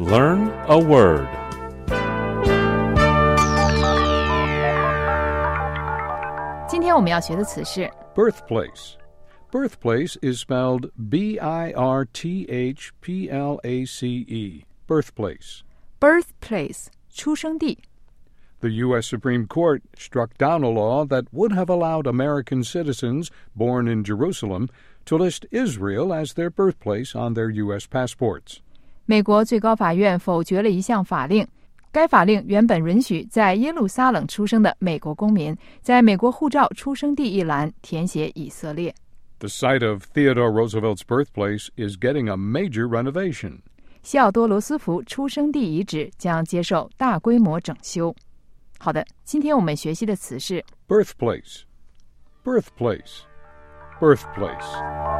Learn a word. 今天我们要学的词是 Birthplace. Birthplace is spelled B-I-R-T-H-P-L-A-C-E. Birthplace. birthplace 出生地。 The U.S. Supreme Court struck down a law that would have allowed American citizens born in Jerusalem to list Israel as their birthplace on their U.S. passports. 美国最高法院否决了一项法令，该法令原本允许在耶路撒冷出生的美国公民在美国护照出生地一栏填写以色列。 The site of Theodore Roosevelt's birthplace is getting a major renovation. 西奥多·罗斯福出生地遗址将接受大规模整修。好的，今天我们学习的词是 Birthplace. Birthplace. Birthplace.